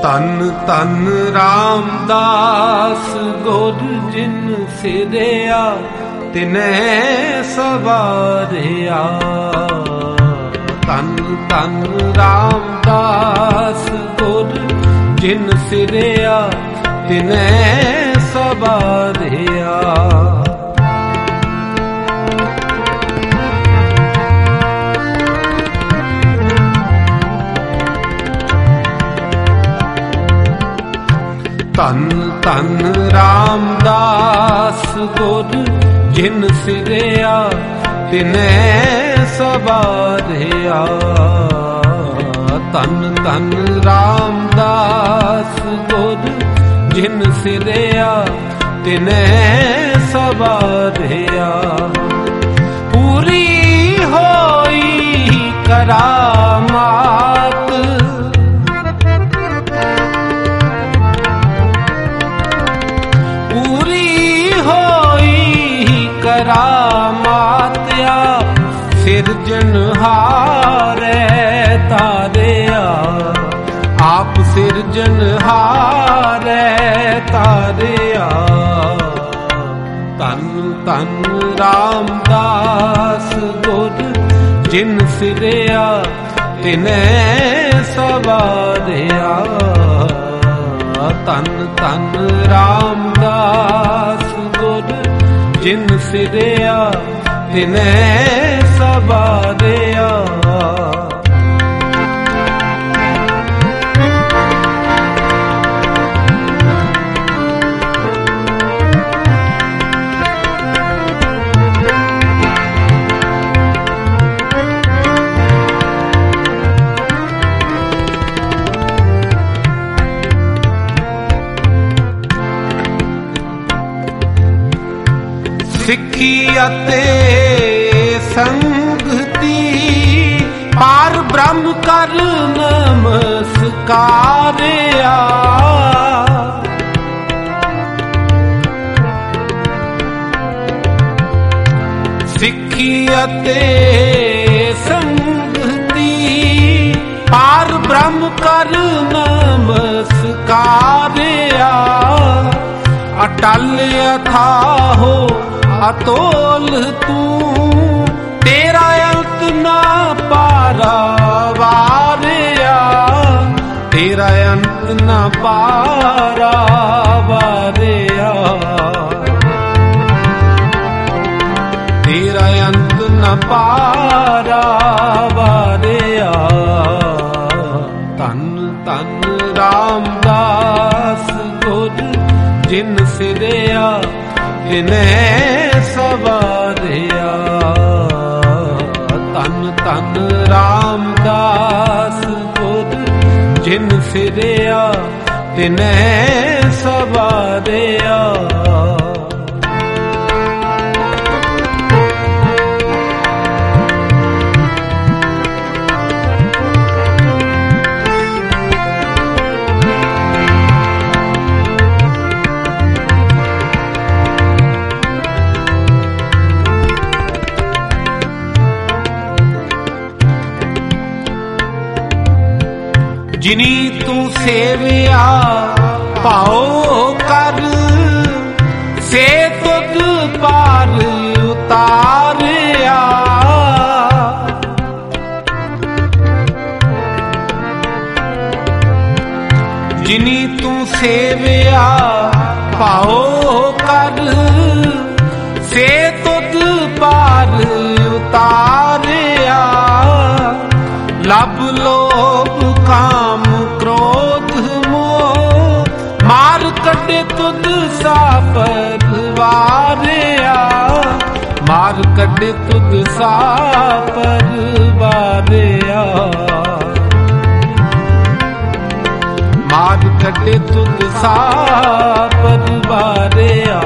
ਧੰਨ ਧੰਨ ਰਾਮਦਾਸ ਗੁਰ ਜਿਨ ਸਿਰਿਆ ਤਿਨੈ ਸਵਾਰਿਆ। ਧੰਨ ਧੰਨ ਰਾਮਦਾਸ ਗੁਰ ਜਿਨ ਸਿਰਿਆ ਤਿਨੈ ਸਵਾਰਿਆ। ਧੰਨ ਧੰਨ ਰਾਮਦਾਸ ਗੁਰ ਜਿਨ ਸਿਰਿਆ ਤਿਨੈ ਸਵਾਰਿਆ। ਧੰਨ ਧੰਨ ਰਾਮਦਾਸ ਗੁਰ ਜਿਨ ਸਿਰਿਆ ਤਿਨੈ ਸਵਾਰਿਆ। ਪੂਰੀ ਹੋਈ ਕਰਾਮਾਤ ਕਰਾਮਾਤਿਆ ਸਿਰਜਣਹਾਰੈ ਤਾਰਿਆ। ਆਪ ਸਿਰਜਣਹਾਰੈ ਤਾਰਿਆ। ਧੰਨ ਧੰਨ ਰਾਮਦਾਸ ਗੁਰ ਜਿਨ ਸਿਰਿਆ ਤਿਨੈ ਸਵਾਰਿਆ। ਧੰਨ ਧੰਨ ਰਾਮਦਾਸ ਗੁਰ ਜਿਨ ਸਿਰਿਆ ਤਿਨੈ ਸਵਾਰਿਆ। ਸਿੱਖੀ ਅਤੇ ਸੰਗਤੀ ਪਾਰ ਬ੍ਰਹਮ ਕਰ ਨਮਸਕਾਰਿਆ। ਸਿੱਖੀ ਅਤੇ ਸੰਗਤੀ ਪਾਰ ਬ੍ਰਹਮ ਕਰ ਨਮਸਕਾਰਿਆ। ਅਟਲ ਅਥਾਹੋ ਅਤੋਲ ਤੂੰ ਤੇਰਾ ਅੰਤ ਨਾ ਪਾਰਾਵਾਰਿਆ। ਤੇਰਾ ਅੰਤ ਨਾ ਪਾਰਾਵਾਰਿਆ। ਤੇਰਾ ਅੰਤ ਨਾ ਪਾਰਾਵਾਰਿਆ। ਧੰਨ ਧੰਨ ਰਾਮਦਾਸ ਗੁਰ ਜਿਨ ਸਿਰਿਆ ਤਿਨੈ ਸਵਾਰਿਆ। ਧੰਨ ਧੰਨ ਰਾਮਦਾਸ ਗੁਰ ਜਿਨ ਸਿਰਿਆ ਤਿਨੈ ਸਵਾਰਿਆ। ਜਿਨੀ ਤੂੰ ਸੇਵਿਆ ਭਾਉ ਕਰ ਸੇ ਤੁਧ ਪਾਰ ਉਤਾਰਿਆ। ਜਿਨੀ ਤੂੰ ਸੇਵਿਆ ਭਾਉ ਕਰ ਸੇ ਤੁਧ ਪਾਰ ਉਤਾਰਿਆ। ਲੱਭ ਲੋਭ ਕਾਮ ਕ੍ਰੋਧ ਮੋਹ ਮਾਰ ਕੱਢੇ ਤੁਧ ਸਾਪਰ ਵਾਰਿਆ। ਮਾਰ ਕੱਢੇ ਤੁਧ ਸਾਪਰ ਵਾਰਿਆ। ਮਾਰ ਕੱਢੇ ਤੁਧ ਸਾਪਰ ਵਾਰਿਆ।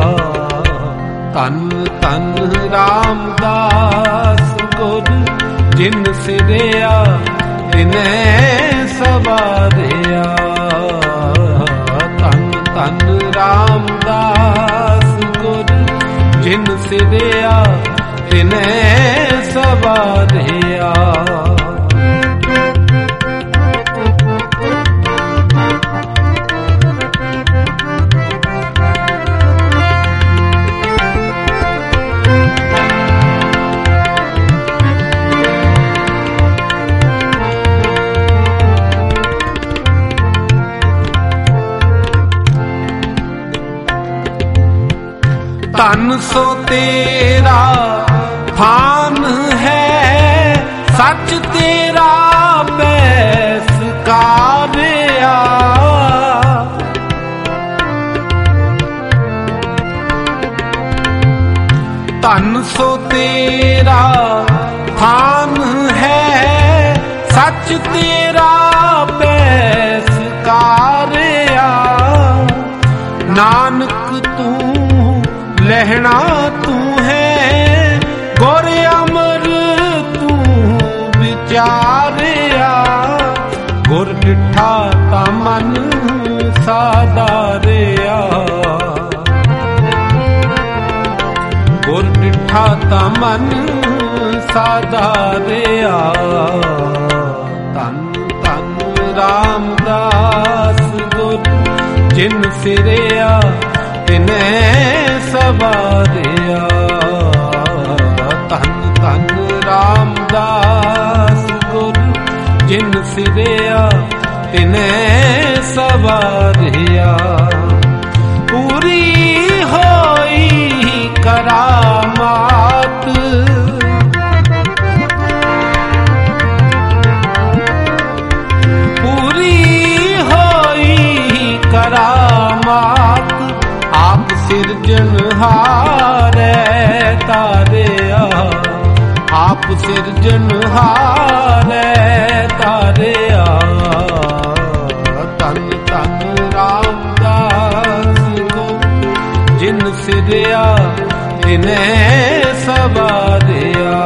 ਧੰਨ ਧੰਨ ਰਾਮਦਾਸ ਗੁਰ ਜਿਨ ਸਿਰਿਆ ਤਿਨੈ ਸਵਾਰਿਆ। ਧੰਨ ਧੰਨ ਰਾਮਦਾਸ ਗੁਰ ਜਿਨ ਸਿਰਿਆ ਤਿਨੈ ਸਵਾਰਿਆ। ਧਨ ਸੋ ਤੇਰਾ ਥਾਨ ਹੈ, ਸੱਚ ਤੇਰਾ ਬੈਸਕਾਰਿਆ। ਧਨ ਸੋ ਤੇਰਾ ਥਾਨ ਹੈ, ਸੱਚ ਤੇਰਾ ਬੈਸਕਾਰਿਆ। ਨਾਨਕ ਤੂੰ ਲਹਿਣਾ ਤੂੰ ਹੈ, ਗੁਰ ਅਮਰ ਤੂੰ ਵਿਚਾਰਿਆ। ਗੁਰ ਡਿਠਾ ਤਾ ਮਨ ਸਾਧਾਰਿਆ, ਗੁਰ ਡਿਠਾ ਤਾ ਮਨ ਸਾਧਾਰਿਆ। ਧੰਨ ਧੰਨ ਰਾਮਦਾਸ ਗੁਰ, ਜਿਨ ਸਿਰਿਆ ਤਿਨੈ ਸਵਾਰਿਆ। ਧੰਨ ਧੰਨ ਰਾਮਦਾਸ ਗੁਰ, ਜਿਨ ਸਿਰਿਆ ਤਿਨੈ ਸਵਾਰਿਆ। ਪੂਰੀ ਹੋਈ ਕਰਾਮਾਤ, ਪੂਰੀ ਹੋਈ ਕਰਾਮਾਤ। ਆਪ ਸਿਰਜਣਹਾਰੈ ਤਾਰਿਆ, ਆਪ ਸਿਰਜਣਹਾਰੈ ਤਾਰਿਆ। ਧੰਨ ਧੰਨ ਰਾਮਦਾਸ ਗੁਰ, ਜਿਨ ਸਿਰਿਆ ਤਿਨੈ ਸਵਾਰਿਆ।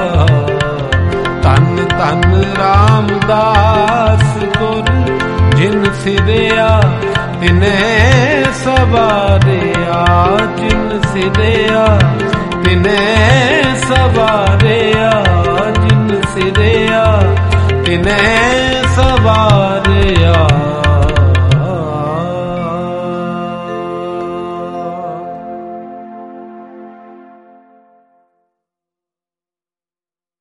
ਧੰਨ ਧੰਨ ਰਾਮਦਾਸ ਗੁਰ, ਜਿਨ ਸਿਰਿਆ ਤਿਨੈ ਸਵਾਰਿਆ। ਜਿਨ ਸਿਰਿਆ ਤਿਨੈ ਸਵਾਰਿਆ, ਜਿਨ ਸਿਰਿਆ ਤਿਨੈ ਸਵਾਰਿਆ।